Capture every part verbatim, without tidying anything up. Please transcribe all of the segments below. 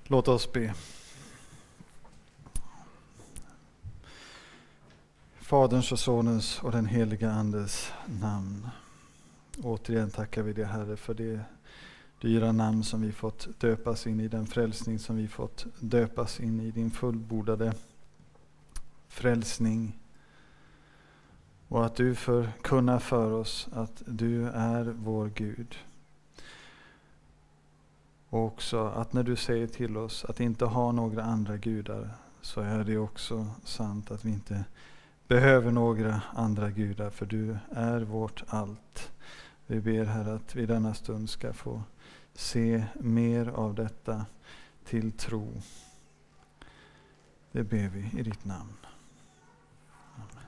Låt oss be. Faderns och Sonens och den heliga Andes namn. Återigen tackar vi dig, Herre, för det dyra namn som vi fått döpas in i, den frälsning som vi fått döpas in i, din fullbordade frälsning. Och att du förkunnar för oss att du är vår Gud. Och också att när du säger till oss att inte ha några andra gudar, så är det också sant att vi inte behöver några andra gudar, för du är vårt allt. Vi ber, Herre, att vi denna stund ska få se mer av detta till tro. Det ber vi i ditt namn. Amen.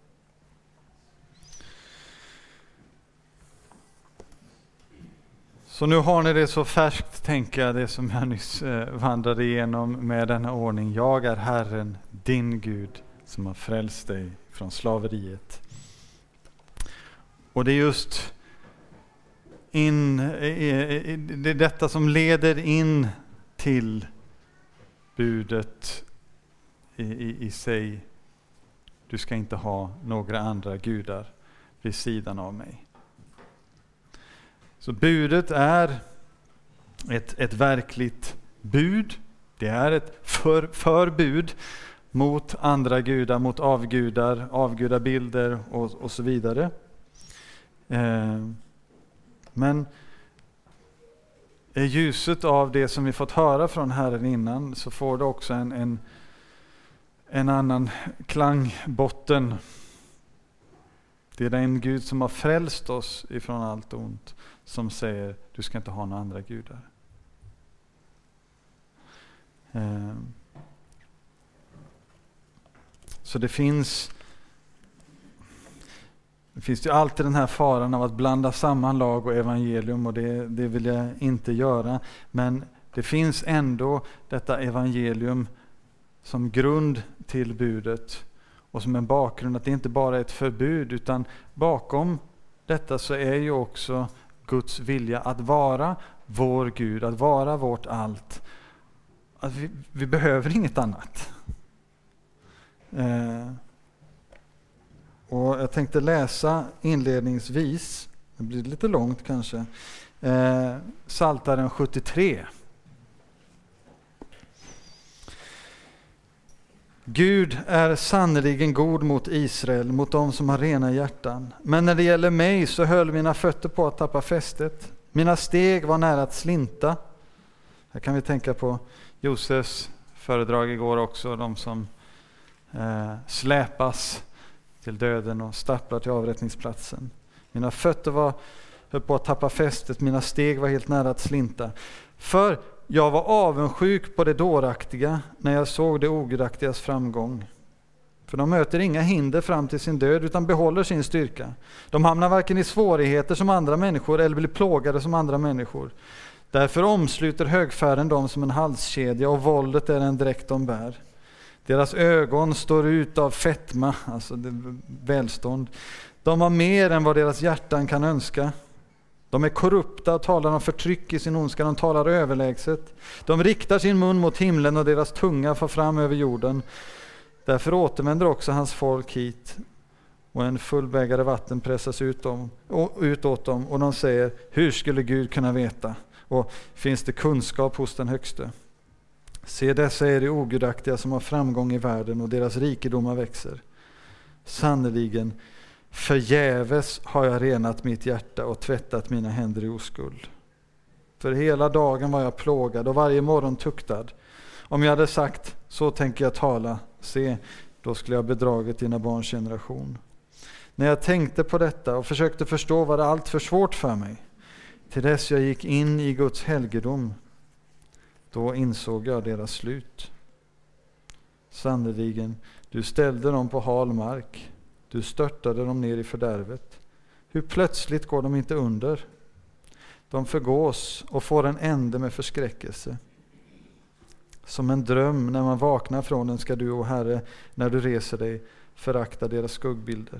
Så nu har ni det så färskt, tänker jag, det som jag nyss vandrade igenom med denna ordning. Jag är Herren, din Gud, som har frälst dig från slaveriet. Och det är just in, det är detta som leder in till budet i, i, i sig. Du ska inte ha några andra gudar vid sidan av mig. Så budet är ett, ett verkligt bud. Det är ett för, förbud mot andra gudar, mot avgudar, avgudabilder och, och så vidare. Eh, men i ljuset av det som vi fått höra från Herren innan, så får det också en, en, en annan klangbotten. Det är den Gud som har frälst oss ifrån allt ont som säger: du ska inte ha några andra gudar. Eh, Så det finns, det finns ju alltid den här faran av att blanda samman lag och evangelium, och det, det vill jag inte göra. Men det finns ändå detta evangelium som grund till budet och som en bakgrund, att det inte bara är ett förbud, utan bakom detta så är ju också Guds vilja att vara vår Gud, att vara vårt allt. Att vi, vi behöver inget annat. Eh, och jag tänkte läsa inledningsvis, det blir lite långt kanske, eh, Psaltaren sjuttiotre. Gud är sannerligen god mot Israel, mot dem som har rena hjärtan. Men när det gäller mig så höll mina fötter på att tappa fästet. Mina steg var nära att slinta. Här kan vi tänka på Josefs föredrag igår också, de som Eh, släpas till döden och stapplar till avrättningsplatsen. Mina fötter var höll på att tappa fästet, mina steg var helt nära att slinta. För jag var avundsjuk på det dåraktiga när jag såg det ogudaktigas framgång. För de möter inga hinder fram till sin död, utan behåller sin styrka. De hamnar varken i svårigheter som andra människor eller blir plågade som andra människor. Därför omsluter högfärden dem som en halskedja, och våldet är en dräkt de bär. Deras ögon står ut av fetma, alltså det välstånd. De har mer än vad deras hjärtan kan önska. De är korrupta och talar om förtryck i sin ondska. De talar överlägset. De riktar sin mun mot himlen och deras tunga får fram över jorden. Därför återvänder också hans folk hit. Och en full bägare vatten pressas ut, dem, och, ut åt dem. Och de säger: hur skulle Gud kunna veta? Och finns det kunskap hos den högste? Se, dessa är de ogudaktiga som har framgång i världen, och deras rikedomar växer. Sannerligen, förgäves har jag renat mitt hjärta och tvättat mina händer i oskuld. För hela dagen var jag plågad och varje morgon tuktad. Om jag hade sagt: så tänker jag tala, se, då skulle jag bedragit dina barns generation. När jag tänkte på detta och försökte förstå, var det allt för svårt för mig. Till dess jag gick in i Guds helgedom, då insåg jag deras slut. Sannerligen, du ställde dem på hal mark. Du störtade dem ner i fördärvet. Hur plötsligt går de inte under? De förgås och får en ände med förskräckelse. Som en dröm när man vaknar från den ska du, o Herre, när du reser dig, förakta deras skuggbilder.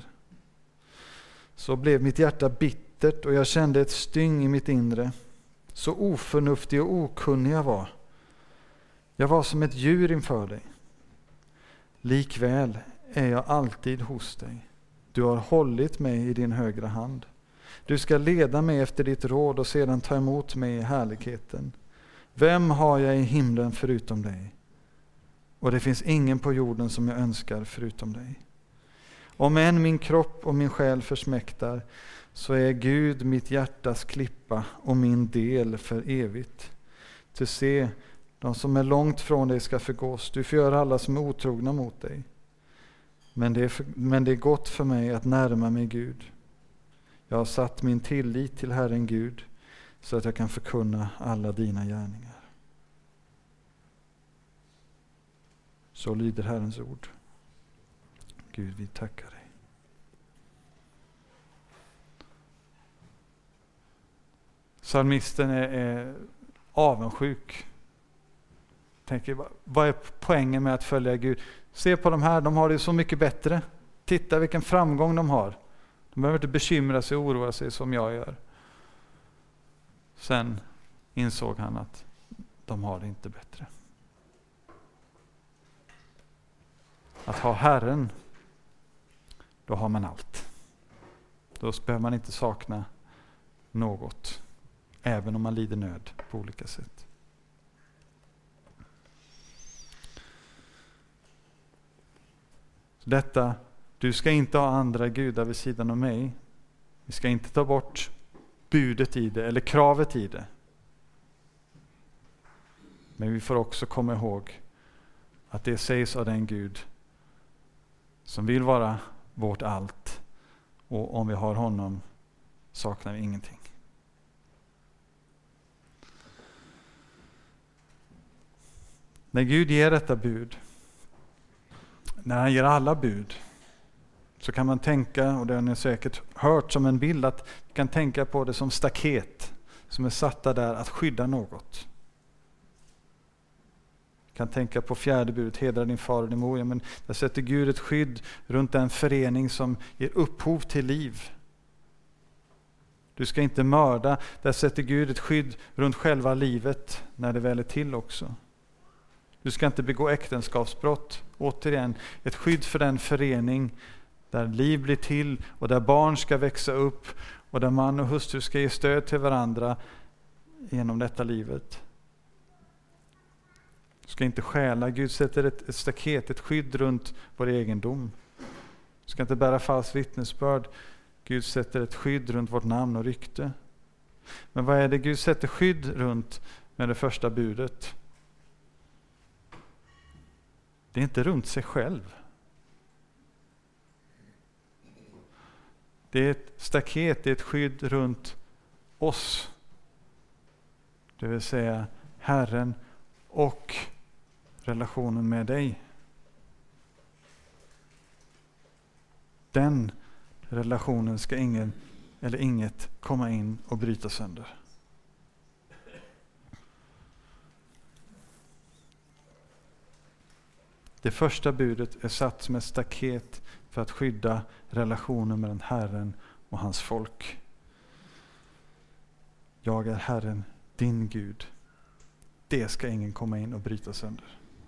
Så blev mitt hjärta bittert och jag kände ett styng i mitt inre. Så oförnuftig och okunnig jag var. Jag var som ett djur inför dig. Likväl är jag alltid hos dig. Du har hållit mig i din högra hand. Du ska leda mig efter ditt råd och sedan ta emot mig i härligheten. Vem har jag i himlen förutom dig? Och det finns ingen på jorden som jag önskar förutom dig. Om än min kropp och min själ försmäktar, så är Gud mitt hjärtas klippa och min del för evigt. Till se, de som är långt från dig ska förgås. Du förgör alla som är otrogna mot dig. Men det, är för, men det är gott för mig att närma mig Gud. Jag har satt min tillit till Herren Gud så att jag kan förkunna alla dina gärningar. Så lyder Herrens ord. Gud, vi tackar dig. Psalmisten är, är avundsjuk. Tänker, vad är poängen med att följa Gud? Se på de här, de har det så mycket bättre. Titta vilken framgång de har. De behöver inte bekymra sig och oroa sig som jag gör. Sen insåg han att de har det inte bättre. Att ha Herren, då har man allt. Då behöver man inte sakna något, även om man lider nöd på olika sätt. Detta, du ska inte ha andra gudar vid sidan av mig. Vi ska inte ta bort budet i det eller kravet i det. Men vi får också komma ihåg att det sägs av den Gud som vill vara vårt allt, och om vi har honom saknar vi ingenting. När Gud ger detta bud, när han ger alla bud, så kan man tänka, och det har ni säkert hört som en bild, att vi kan tänka på det som staket som är satta där att skydda något. Kan tänka på fjärde budet, hedra din far och din mor. Ja, men där sätter Gud ett skydd runt den förening som ger upphov till liv. Du ska inte mörda. Där sätter Gud ett skydd runt själva livet när det väl är till också. Du ska inte begå äktenskapsbrott. Återigen, ett skydd för den förening där liv blir till och där barn ska växa upp och där man och hustru ska ge stöd till varandra genom detta livet. Du ska inte stjäla. Gud sätter ett, ett staket, ett skydd runt vår egendom. Du ska inte bära falskt vittnesbörd. Gud sätter ett skydd runt vårt namn och rykte. Men vad är det Gud sätter skydd runt med det första budet? Det är inte runt sig själv. Det är ett staket, det är ett skydd runt oss. Det vill säga Herren och relationen med dig. Den relationen ska ingen eller inget komma in och bryta sönder. Det första budet är satt som ett staket för att skydda relationen mellan Herren och hans folk. Jag är Herren, din Gud. Det ska ingen komma in och bryta sönder.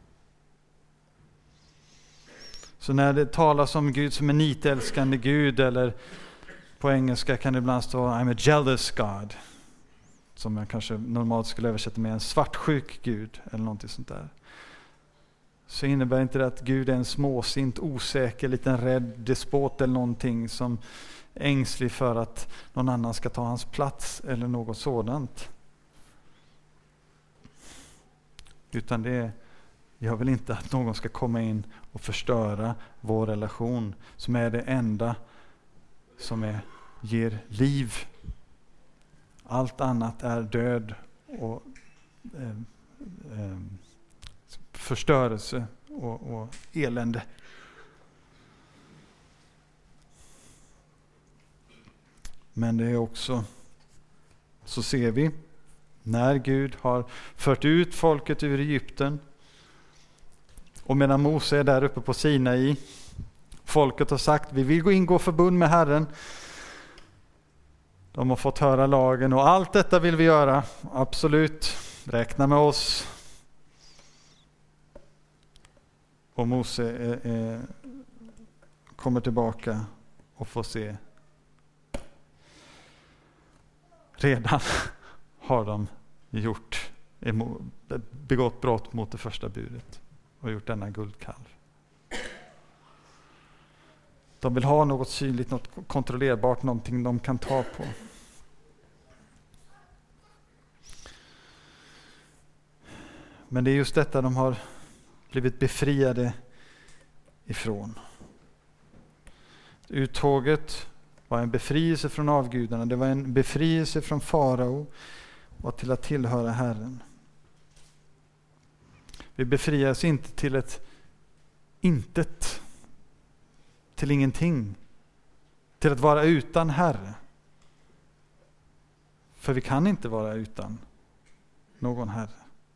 Så när det talas om Gud som en nitälskande Gud, eller på engelska kan det ibland stå I'm a jealous God, som jag kanske normalt skulle översätta med en svartsjuk Gud eller någonting sånt där, så innebär inte det att Gud är en småsint, osäker, liten rädd despot eller någonting som är ängslig för att någon annan ska ta hans plats eller något sådant. Utan det är, jag vill inte att någon ska komma in och förstöra vår relation som är det enda som är, ger liv. Allt annat är död och eh, eh, förstörelse och, och elände. Men det är också, så ser vi, när Gud har fört ut folket ur Egypten och medan Mose är där uppe på Sinai, folket har sagt vi vill gå ingå förbund med Herren. De har fått höra lagen och allt detta vill vi göra. Absolut, räkna med oss. Och Mose är, är, kommer tillbaka och får se. Redan har de gjort, begått brott mot det första budet och gjort denna guldkalv. De vill ha något synligt, något kontrollerbart, någonting de kan ta på. Men det är just detta de har blivit befriade ifrån. Uttåget var en befrielse från avgudarna. Det var en befrielse från farao och till att tillhöra Herren. Vi befrias inte till ett intet, till ingenting, till att vara utan Herre. För vi kan inte vara utan någon Herre.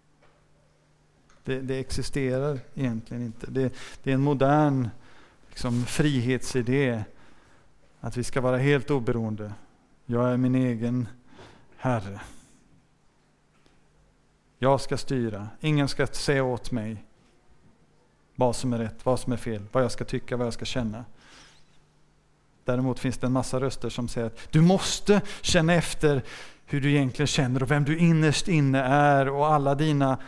Det, det existerar egentligen inte. Det, det är en modern liksom, frihetsidé att vi ska vara helt oberoende. Jag är min egen Herre. Jag ska styra. Ingen ska säga åt mig vad som är rätt, vad som är fel, vad jag ska tycka, vad jag ska känna. Däremot finns det en massa röster som säger att du måste känna efter hur du egentligen känner och vem du innerst inne är, och alla dina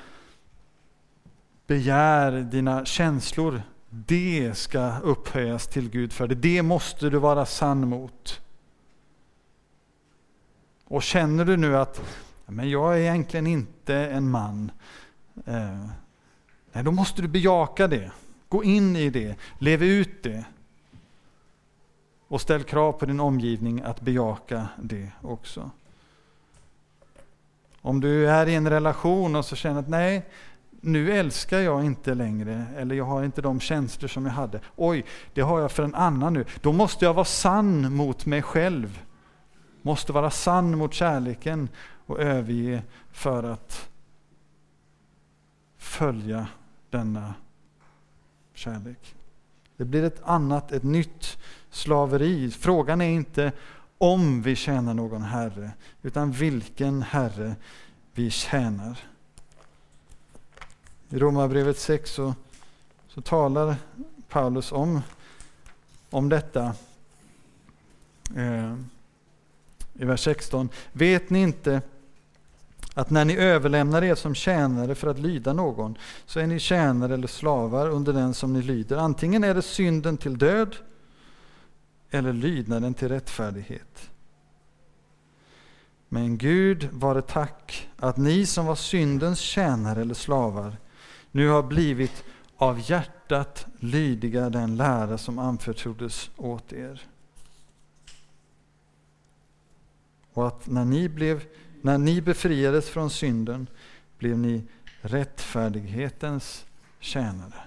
begär, dina känslor, det ska upphöjas till Gud för det. Det måste du vara sann mot. Och känner du nu att men jag är egentligen inte en man, eh, nej, då måste du bejaka det. Gå in i det, lev ut det. Och ställ krav på din omgivning att bejaka det också. Om du är i en relation och så känner att nej, nu älskar jag inte längre, eller jag har inte de känslor som jag hade. Oj, det har jag för en annan nu. Då måste jag vara sann mot mig själv. Måste vara sann mot kärleken och överge för att följa denna kärlek. Det blir ett annat, ett nytt slaveri. Frågan är inte om vi tjänar någon herre, utan vilken herre vi tjänar. I Romarbrevet sex så, så talar Paulus om, om detta. Eh, I vers sexton. Vet ni inte att när ni överlämnar er som tjänare för att lyda någon, så är ni tjänare eller slavar under den som ni lyder. Antingen är det synden till död eller lydnaden till rättfärdighet. Men Gud vare tack att ni som var syndens tjänare eller slavar nu har blivit av hjärtat lydiga den lära som anförtroddes åt er. Och att när ni, blev, när ni befriades från synden blev ni rättfärdighetens tjänare.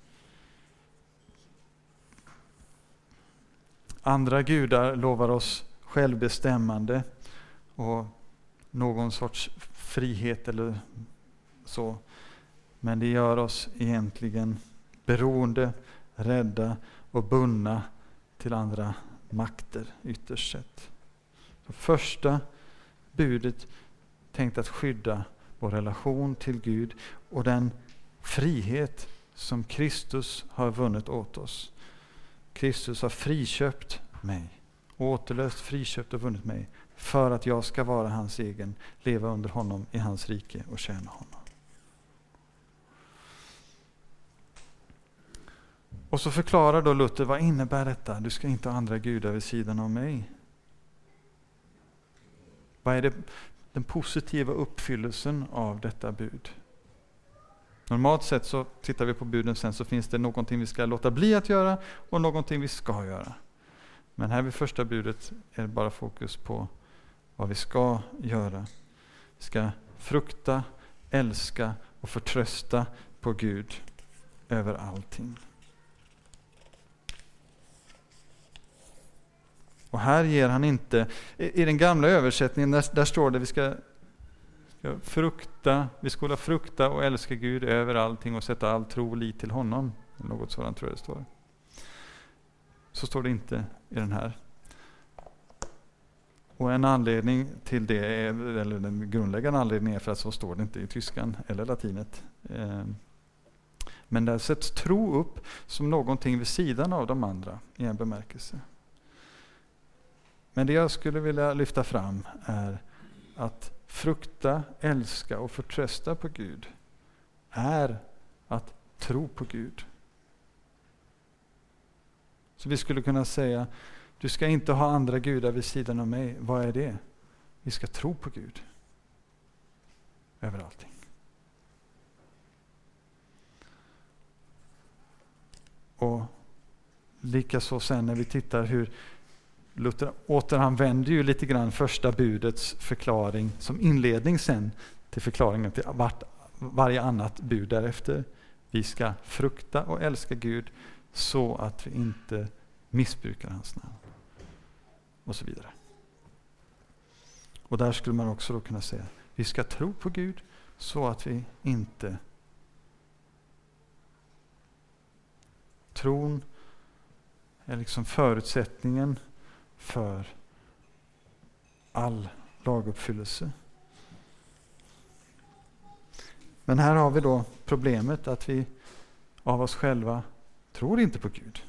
Andra gudar lovar oss självbestämmande och någon sorts frihet eller så. Men det gör oss egentligen beroende, rädda och bundna till andra makter ytterst sett. Så första budet tänkt att skydda vår relation till Gud och den frihet som Kristus har vunnit åt oss. Kristus har friköpt mig, återlöst, friköpt och vunnit mig för att jag ska vara hans egen, leva under honom i hans rike och tjäna honom. Och så förklarar då Luther, vad innebär detta? Du ska inte ha andra gudar vid sidan av mig. Vad är det, den positiva uppfyllelsen av detta bud? Normalt sett så tittar vi på buden sen, så finns det någonting vi ska låta bli att göra och någonting vi ska göra. Men här vid första budet är det bara fokus på vad vi ska göra. Vi ska frukta, älska och förtrösta på Gud över allting. Och här ger han inte, i den gamla översättningen där, där står det vi ska, ska frukta, vi ska frukta och älska Gud över allting och sätta all tro och lit till honom. Något sådant tror jag det står. Så står det inte i den här. Och en anledning till det, är, eller den grundläggande anledningen är för att så står det inte i tyskan eller latinet. Men där sätts tro upp som någonting vid sidan av de andra i en bemärkelse. Men det jag skulle vilja lyfta fram är att frukta, älska och förtrösta på Gud är att tro på Gud. Så vi skulle kunna säga, du ska inte ha andra gudar vid sidan av mig. Vad är det? Vi ska tro på Gud över allting. Och likaså sen när vi tittar hur Luther återanvänder ju lite grann första budets förklaring som inledning sen till förklaringen till vart, varje annat bud därefter. Vi ska frukta och älska Gud så att vi inte missbrukar hans namn. Och så vidare. Och där skulle man också då kunna säga, vi ska tro på Gud så att vi inte tron är liksom förutsättningen för all laguppfyllelse. Men här har vi då problemet att vi av oss själva tror inte på Gud.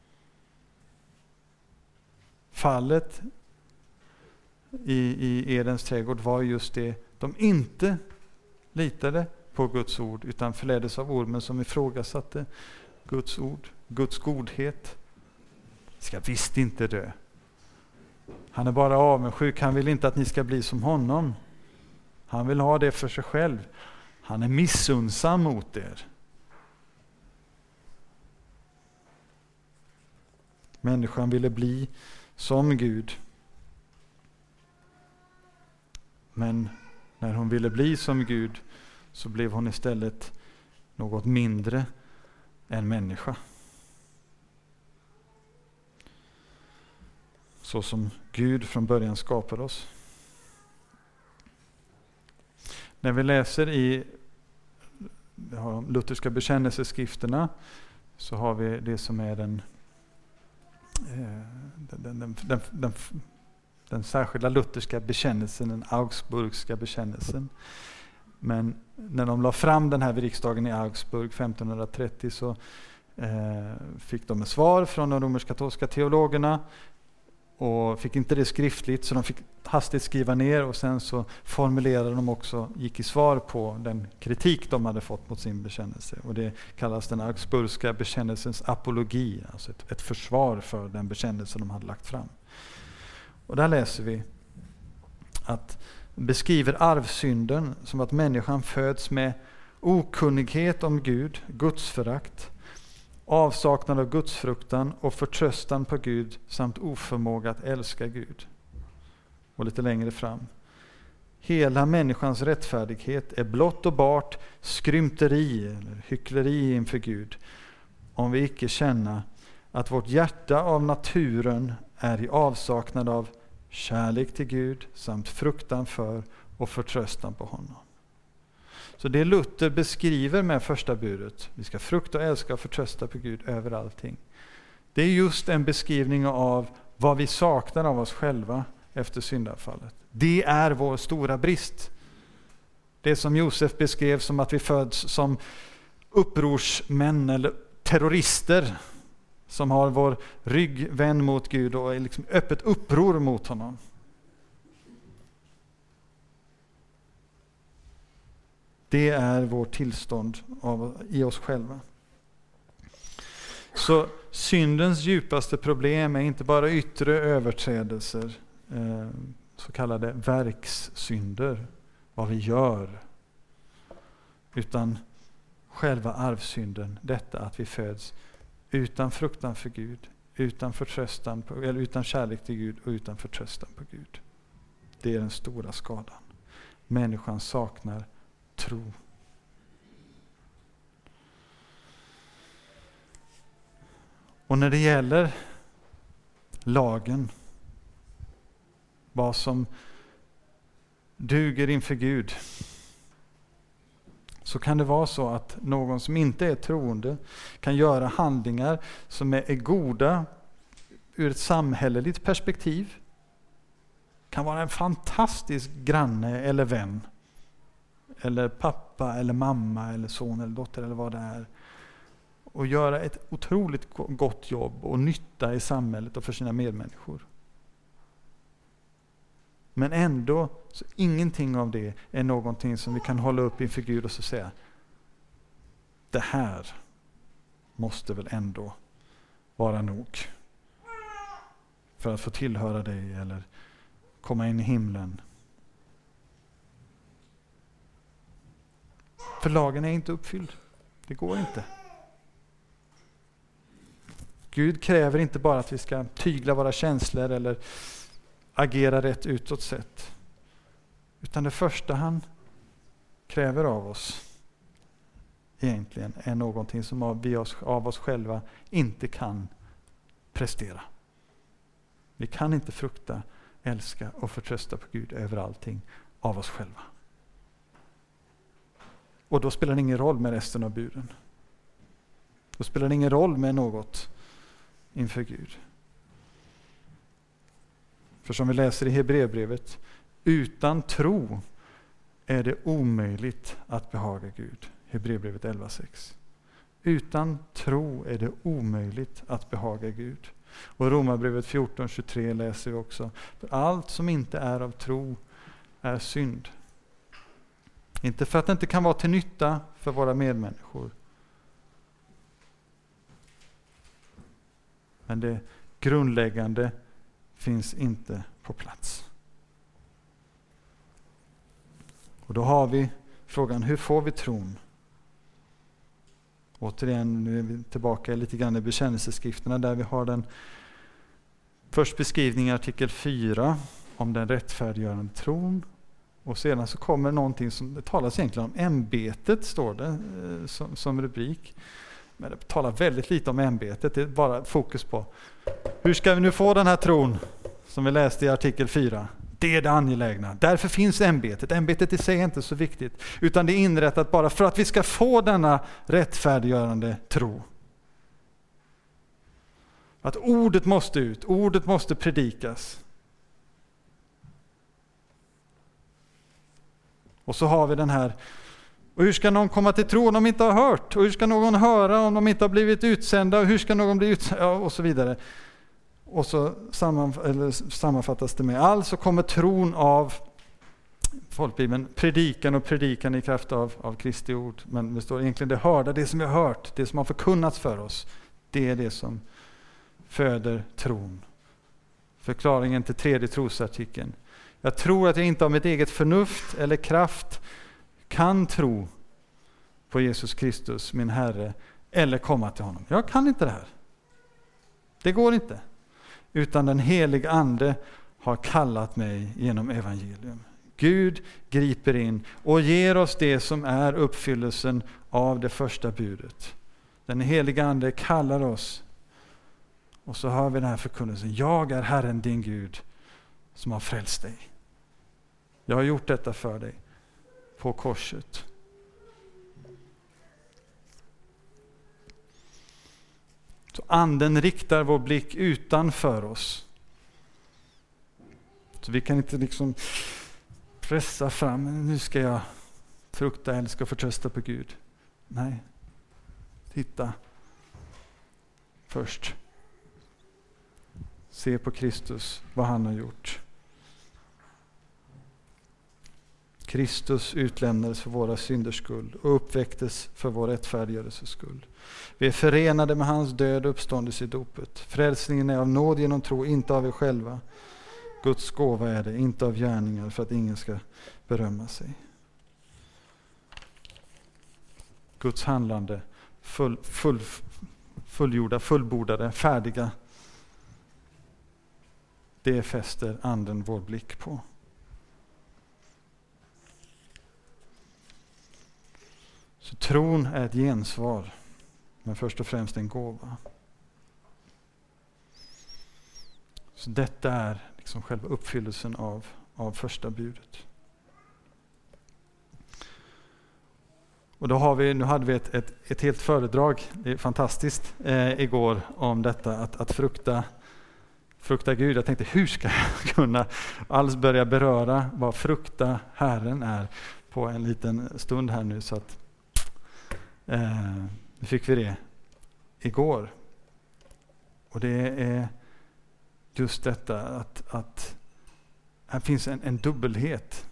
Fallet i, i Edens trädgård var just det. De inte litade på Guds ord utan förleddes av ormen som ifrågasatte Guds ord, Guds godhet. Ska visst inte dö. Han är bara avundsjuk. Han vill inte att ni ska bli som honom. Han vill ha det för sig själv. Han är missunnsam mot er. Människan ville bli som Gud. Men när hon ville bli som Gud så blev hon istället något mindre än människa. Så som Gud från början skapade oss. När vi läser i de lutherska bekännelseskrifterna så har vi det som är den, den, den, den, den, den, den särskilda lutherska bekännelsen, den augsburgska bekännelsen. Men när de la fram den här vid riksdagen i Augsburg femtonhundratrettio så eh, fick de ett svar från de romersk-katolska teologerna och fick inte det skriftligt så de fick hastigt skriva ner och sen så formulerade de också, gick i svar på den kritik de hade fått mot sin bekännelse. Och det kallas den augsburgska bekännelsens apologi, alltså ett, ett försvar för den bekännelse de hade lagt fram. Och där läser vi att beskriver arvsynden som att människan föds med okunnighet om Gud, gudsförakt, avsaknad av gudsfruktan och förtröstan på Gud samt oförmåga att älska Gud. Och lite längre fram. Hela människans rättfärdighet är blott och bart skrymteri eller hyckleri inför Gud om vi icke känna att vårt hjärta av naturen är i avsaknad av kärlek till Gud samt fruktan för och förtröstan på honom. Så det Luther beskriver med första budet, vi ska frukta och älska och förtrösta på Gud över allting. Det är just en beskrivning av vad vi saknar av oss själva efter syndafallet. Det är vår stora brist. Det som Josef beskrev som att vi föds som upprorsmän eller terrorister som har vår rygg vänd mot Gud och är liksom öppet uppror mot honom. Det är vårt tillstånd av, i oss själva. Så syndens djupaste problem är inte bara yttre överträdelser, eh, så kallade verkssynder, vad vi gör, utan själva arvsynden, detta att vi föds utan fruktan för Gud, utan förtröstan på, eller utan kärlek till Gud och utan förtröstan på Gud. Det är den stora skadan. Människan saknar tro. Och när det gäller lagen, vad som duger inför Gud, så kan det vara så att någon som inte är troende kan göra handlingar som är goda ur ett samhälleligt perspektiv. Kan vara en fantastisk granne eller vän. Eller pappa eller mamma eller son eller dotter eller vad det är. och göra ett otroligt gott jobb och nytta i samhället och för sina medmänniskor. Men ändå, så ingenting av det är någonting som vi kan hålla upp inför Gud och så säga: det här måste väl ändå vara nog för att få tillhöra dig eller komma in i himlen. För lagen är inte uppfylld. Det går inte. Gud kräver inte bara att vi ska tygla våra känslor eller agera rätt utåt sett. Utan det första han kräver av oss egentligen är någonting som vi av oss själva inte kan prestera. Vi kan inte frukta, älska och förtrösta på Gud över allting av oss själva. Och då spelar det ingen roll med resten av buden. Då spelar det ingen roll med något inför Gud. För som vi läser i Hebreerbrevet, utan tro är det omöjligt att behaga Gud. Hebreerbrevet elva sex. Utan tro är det omöjligt att behaga Gud. Och Romarbrevet fjorton tjugotre läser vi också: för allt som inte är av tro är synd. Inte för att det inte kan vara till nytta för våra medmänniskor, men det grundläggande finns inte på plats. Och då har vi frågan: hur får vi tron? Återigen, nu är vi tillbaka lite grann i bekännelseskrifterna där vi har den först beskrivning i artikel fyra om den rättfärdiggörande tron. Och sedan så kommer någonting som det talas egentligen om ämbetet, står det som, som rubrik. Men det talar väldigt lite om ämbetet, det är bara fokus på hur ska vi nu få den här tron som vi läste i artikel fyra. Det är det angelägna. Därför finns ämbetet. Ämbetet i sig är inte så viktigt, utan det är inrättat bara för att vi ska få denna rättfärdiggörande tro. Att ordet måste ut, ordet måste predikas. Och så har vi den här: och hur ska någon komma till tro om de inte har hört? Och hur ska någon höra om de inte har blivit utsända? Och hur ska någon bli utsända? Och så vidare. Och så samman, eller sammanfattas det med: alltså kommer tron av folkbibeln, predikan och predikan i kraft av, av Kristi ord. Men det står egentligen det hörda, det som vi har hört, det som har förkunnats för oss. Det är det som föder tron. Förklaringen till tredje trosartikeln: jag tror att jag inte av mitt eget förnuft eller kraft kan tro på Jesus Kristus, min Herre, eller komma till honom. Jag kan inte det här. Det går inte. Utan den heliga ande har kallat mig genom evangelium. Gud griper in och ger oss det som är uppfyllelsen av det första budet. Den heliga ande kallar oss. Och så har vi den här förkunnelsen: jag är Herren din Gud som har frälst dig. Jag har gjort detta för dig på korset. Så anden riktar vår blick utanför oss. Så vi kan inte liksom pressa fram: nu ska jag frukta, älska och förtrösta på Gud. Nej. Titta först. Se på Kristus, vad han har gjort. Kristus utlämnades för våra synders skull och uppväcktes för vår rättfärdiggörelses skull. Vi är förenade med hans död och uppståndelse i dopet. Frälsningen är av nåd genom tro, inte av er själva. Guds gåva är det, inte av gärningar, för att ingen ska berömma sig. Guds handlande, full, full, fullgjorda, fullbordade, färdiga. Det fäster anden vår blick på. Så tron är ett gensvar, men först och främst en gåva. Så detta är liksom själva uppfyllelsen av, av första budet. Och då har vi, nu hade vi ett, ett, ett helt föredrag, det är fantastiskt, eh, igår om detta att, att frukta, frukta Gud. Jag tänkte, hur ska jag kunna alls börja beröra vad frukta Herren är på en liten stund här nu, så att Eh, nu fick vi det igår. Och det är just detta att, att här finns en, en dubbelhet.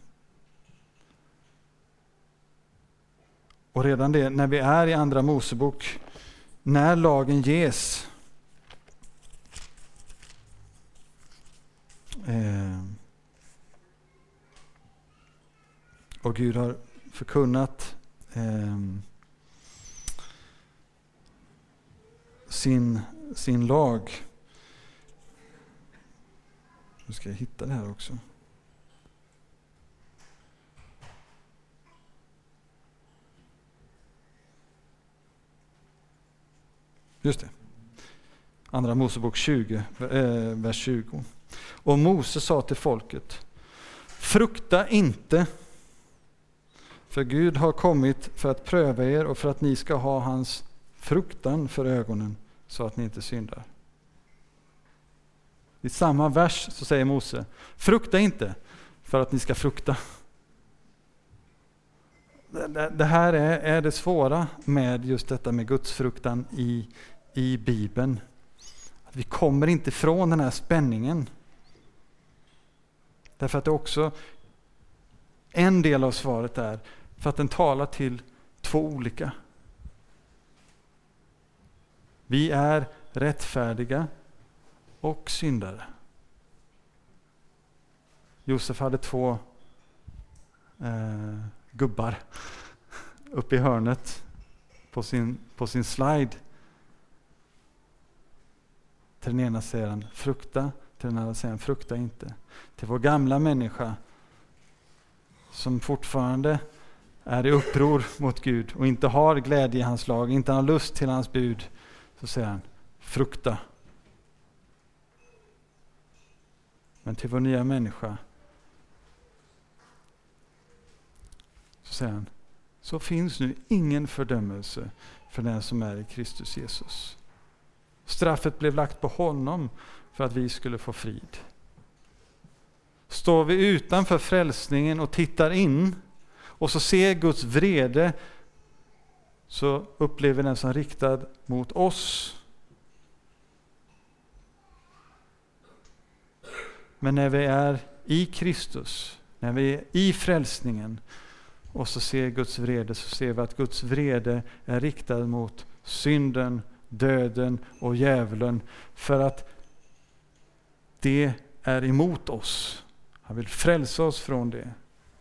Och redan det, när vi är i Andra Mosebok, när lagen ges, eh, och Gud har förkunnat eh, sin, sin lag. Nu ska jag hitta det här också. Just det. Andra Mosebok tjugo, eh, vers tjugo. Och Mose sa till folket: frukta inte, för Gud har kommit för att pröva er och för att ni ska ha hans fruktan för ögonen, så att ni inte syndar. I samma vers så säger Mose: frukta inte, för att ni ska frukta. Det, det här är, är det svåra med just detta med Guds fruktan i, i Bibeln. Att vi kommer inte ifrån den här spänningen. Därför att det också en del av svaret är för att den talar till två olika. Vi är rättfärdiga och syndare. Josef hade två eh, gubbar uppe i hörnet på sin, på sin slide. Till den ena säger han frukta, till den andra säger han frukta inte. Till vår gamla människa som fortfarande är i uppror mot Gud och inte har glädje i hans lag, inte har lust till hans bud, så säger han frukta. Men till vår nya människa så säger han: så finns nu ingen fördömelse för den som är i Kristus Jesus. Straffet blev lagt på honom för att vi skulle få frid. Står vi utanför frälsningen och tittar in och så ser Guds vrede, så upplever den som riktad mot oss. Men när vi är i Kristus, när vi är i frälsningen och så ser Guds vrede, så ser vi att Guds vrede är riktad mot synden, döden och djävulen, för att det är emot oss. Han vill frälsa oss från det.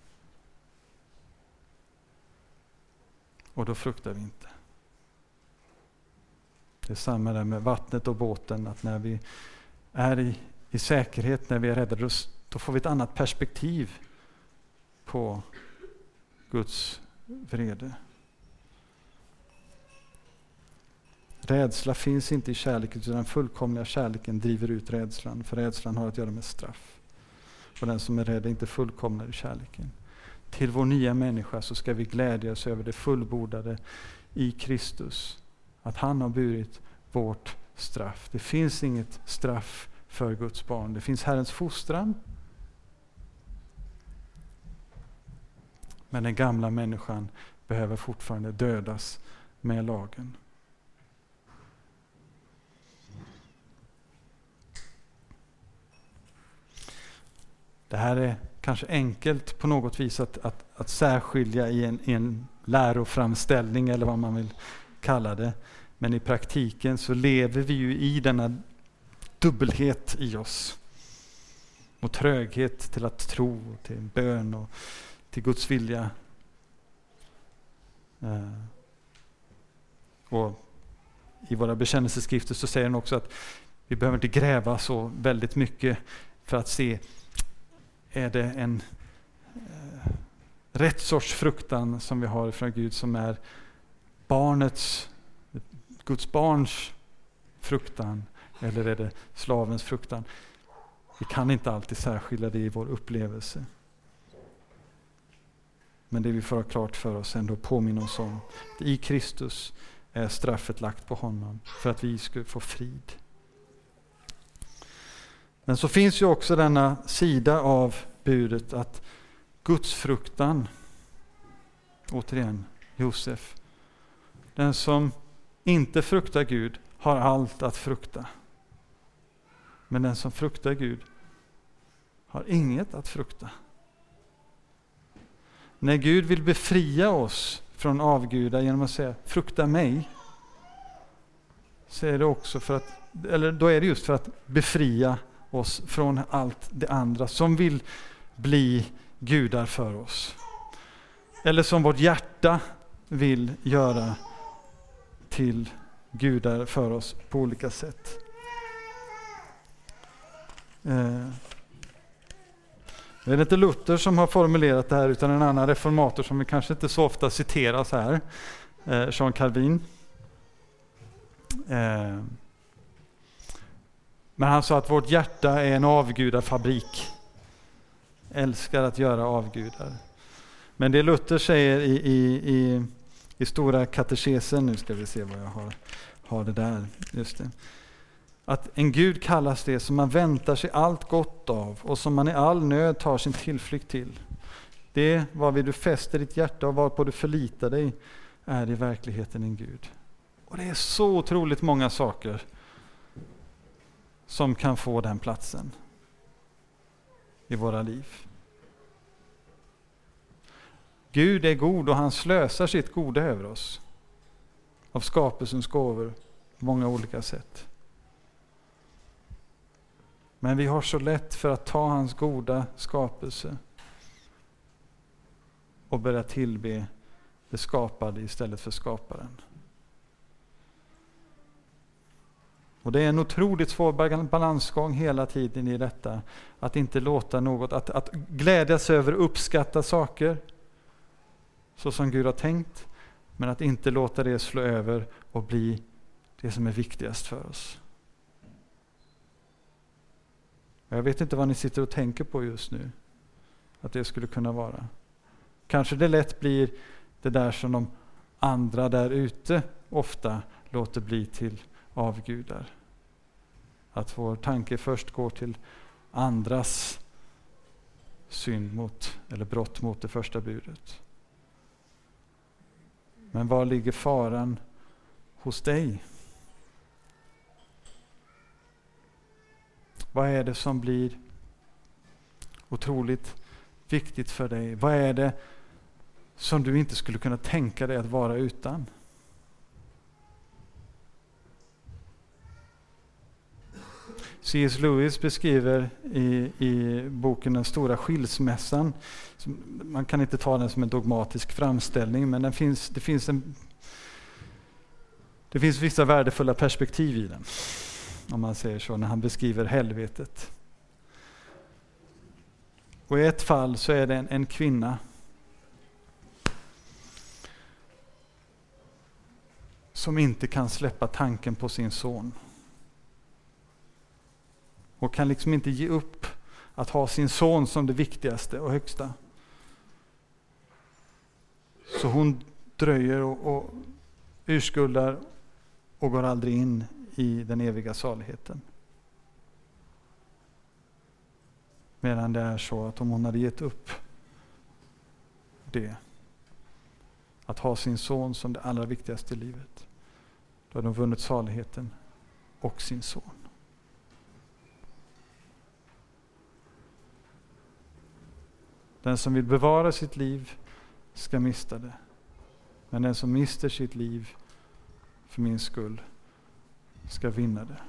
Och då fruktar vi inte. Det är samma där med vattnet och båten, att när vi är i, i säkerhet, när vi är rädda, då får vi ett annat perspektiv på Guds vrede. Rädsla finns inte i kärleken, utan den fullkomliga kärleken driver ut rädslan, för rädslan har att göra med straff. Och den som är rädd är inte fullkomnad i kärleken. Till vår nya människa så ska vi glädjas över det fullbordade i Kristus, att han har burit vårt straff. Det finns inget straff för Guds barn. Det finns Herrens fostran. Men den gamla människan behöver fortfarande dödas med lagen. Det här är kanske enkelt på något vis att, att, att särskilja i en, i en läroframställning eller vad man vill kalla det. Men i praktiken så lever vi ju i denna dubbelhet i oss. Och tröghet till att tro, till bön och till Guds vilja. Eh. Och i våra bekännelseskrifter så säger den också att vi behöver inte gräva så väldigt mycket för att se, är det en eh, rätt sorts fruktan som vi har från Gud, som är barnets, Guds barns fruktan, eller är det slavens fruktan? Vi kan inte alltid särskilja det i vår upplevelse. Men det vi får ha klart för oss ändå, påminna oss om att i Kristus är straffet lagt på honom för att vi ska få frid. Men så finns ju också denna sida av budet att Guds fruktan, återigen Josef, den som inte fruktar Gud har allt att frukta. Men den som fruktar Gud har inget att frukta. När Gud vill befria oss från avgudar genom att säga frukta mig, så är det också för att, eller då är det just för att befria oss från allt det andra som vill bli gudar för oss. Eller som vårt hjärta vill göra till gudar för oss på olika sätt. Eh. Det är inte Luther som har formulerat det här, utan en annan reformator som vi kanske inte så ofta citeras här, eh, Jean Calvin. Eh. Men han sa att vårt hjärta är en avgudafabrik. Älskar att göra avgudar. Men det Luther säger i, i, i, i stora katekesen, nu ska vi se vad jag har, har det där, just det. Att en Gud kallas det som man väntar sig allt gott av och som man i all nöd tar sin tillflykt till. Det varvid du fäster ditt hjärta och varpå du förlitar dig är i verkligheten en Gud. Och det är så otroligt många saker som kan få den platsen i våra liv. Gud är god och han slösar sitt goda över oss. Av skapelsens gåvor på många olika sätt. Men vi har så lätt för att ta hans goda skapelse och börja tillbe det skapade istället för skaparen. Och det är en otroligt svår balansgång hela tiden i detta. Att inte låta något, att, att glädjas över och uppskatta saker så som Gud har tänkt. Men att inte låta det slå över och bli det som är viktigast för oss. Jag vet inte vad ni sitter och tänker på just nu. Att det skulle kunna vara. Kanske det lätt blir det där som de andra där ute ofta låter bli till avgudar. Att vår tanke först går till andras synd mot, eller brott mot det första budet. Men var ligger faran hos dig? Vad är det som blir otroligt viktigt för dig? Vad är det som du inte skulle kunna tänka dig att vara utan? C S Lewis beskriver i, i boken Den stora skilsmässan, man kan inte ta den som en dogmatisk framställning, men den finns, det, finns en, det finns vissa värdefulla perspektiv i den, om man säger så, när han beskriver helvetet. Och i ett fall så är det en, en kvinna som inte kan släppa tanken på sin son. Och kan liksom inte ge upp att ha sin son som det viktigaste och högsta. Så hon dröjer och, och urskuldar och går aldrig in i den eviga saligheten. Medan det är så att om hon hade gett upp det, att ha sin son som det allra viktigaste i livet, då hade hon vunnit saligheten och sin son. Den som vill bevara sitt liv ska mista det. Men den som mister sitt liv för min skull ska vinna det.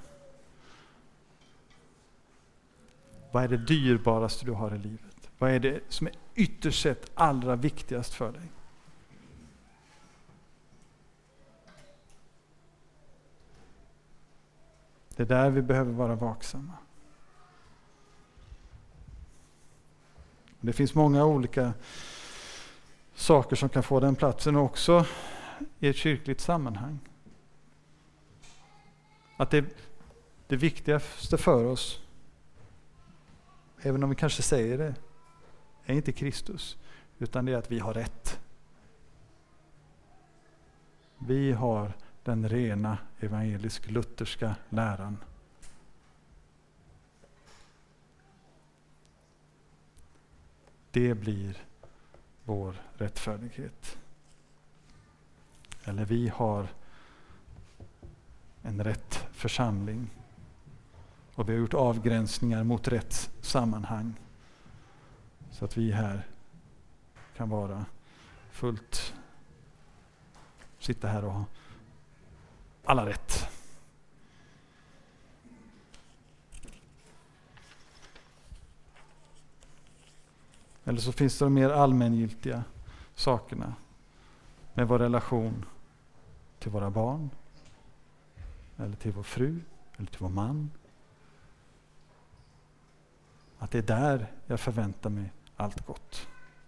Vad är det dyrbaraste du har i livet? Vad är det som är ytterst sett allra viktigast för dig? Det är där vi behöver vara vaksamma. Det finns många olika saker som kan få den platsen också i ett kyrkligt sammanhang. Att det, det viktigaste för oss, även om vi kanske säger det, är inte Kristus, utan det är att vi har rätt. Vi har den rena evangelisk-lutherska läran. Det blir vår rättfärdighet. Eller vi har en rätt församling. Och vi har gjort avgränsningar mot rätt sammanhang. Så att vi här kan vara fullt, sitta här och ha alla rätt. Eller så finns det de mer allmängiltiga sakerna med vår relation till våra barn, eller till vår fru, eller till vår man. Att det är där jag förväntar mig allt gott.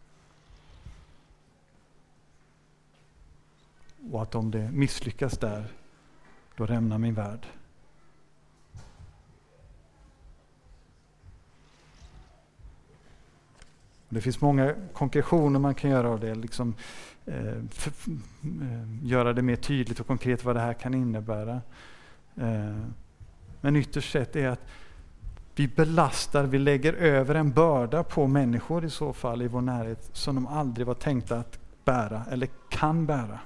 Och att om det misslyckas där, då rämnar min värld. Det finns många konkretioner man kan göra av det. Liksom, eh, för, eh, göra det mer tydligt och konkret vad det här kan innebära. Eh, men ytterst sett är att vi belastar, vi lägger över en börda på människor i så fall i vår närhet som de aldrig var tänkta att bära eller kan bära.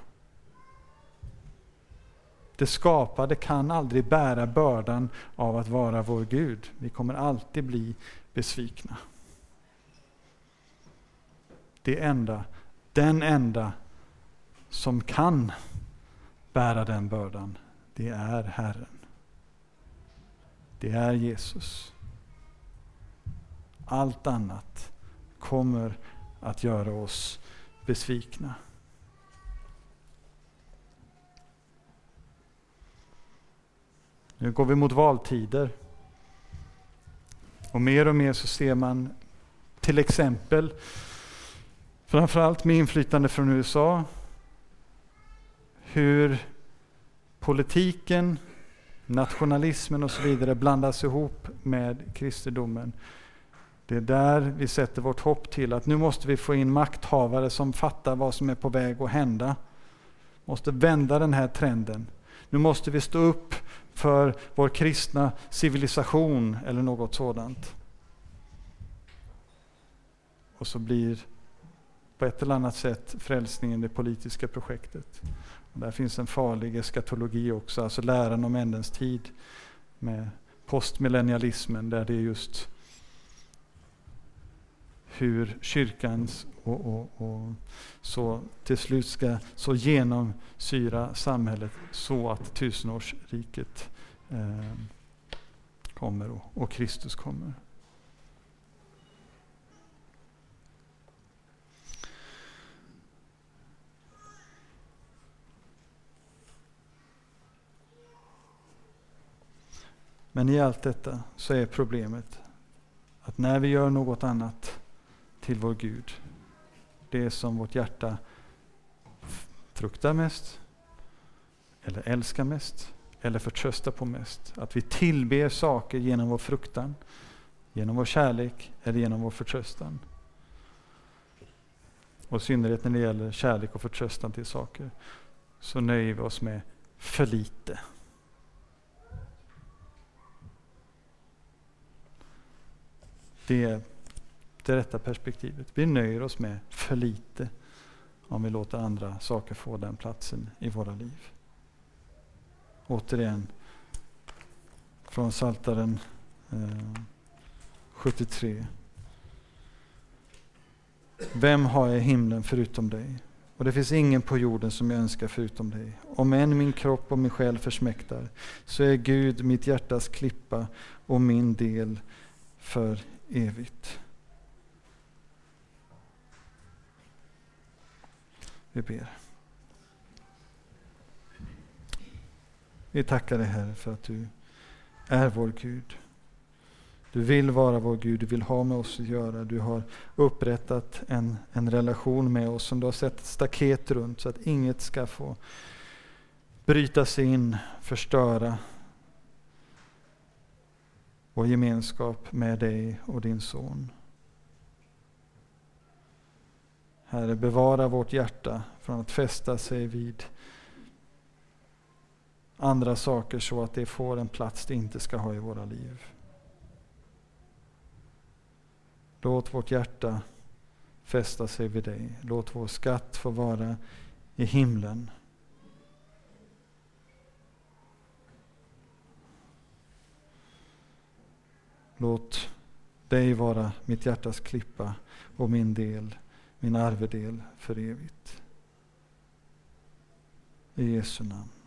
Det skapade kan aldrig bära bördan av att vara vår Gud. Vi kommer alltid bli besvikna. Det enda, den enda som kan bära den bördan, det är Herren. Det är Jesus. Allt annat kommer att göra oss besvikna. Nu går vi mot valtider. Och mer och mer så ser man till exempel, framförallt med inflytande från U S A, hur politiken, nationalismen och så vidare blandas ihop med kristendomen. Det är där vi sätter vårt hopp till att nu måste vi få in makthavare som fattar vad som är på väg att hända. Måste vända den här trenden. Nu måste vi stå upp för vår kristna civilisation eller något sådant. Och så blir på ett eller annat sätt frälsningen det politiska projektet. Och där finns en farlig eskatologi också, alltså läran om ändens tid med postmillennialismen, där det är just hur kyrkans och, och, och så till slut ska så genomsyra samhället så att tusenårsriket eh, kommer och, och Kristus kommer. Men i allt detta så är problemet att när vi gör något annat till vår Gud, det som vårt hjärta fruktar mest, eller älskar mest, eller förtröstar på mest, att vi tillber saker genom vår fruktan, genom vår kärlek eller genom vår förtröstan. Och i synnerhet när det gäller kärlek och förtröstan till saker, så nöjer vi oss med för lite. Det är det rätta perspektivet. Vi nöjer oss med för lite om vi låter andra saker få den platsen i våra liv. Återigen från Psaltaren eh, sjuttiotre. Vem har jag i himlen förutom dig? Och det finns ingen på jorden som jag önskar förutom dig. Om än min kropp och min själ försmäktar, så är Gud mitt hjärtas klippa och min del för evigt. Vi ber. Vi tackar dig, Herre, för att du är vår Gud. Du vill vara vår Gud, du vill ha med oss att göra. Du har upprättat en, en relation med oss som du har sett ett staket runt så att inget ska få bryta sig in, förstöra vår gemenskap med dig och din son. Herre, bevara vårt hjärta från att fästa sig vid andra saker så att det får en plats det inte ska ha i våra liv. Låt vårt hjärta fästa sig vid dig. Låt vår skatt få vara i himlen. Låt dig vara mitt hjärtas klippa och min del, min arvedel för evigt. I Jesu namn.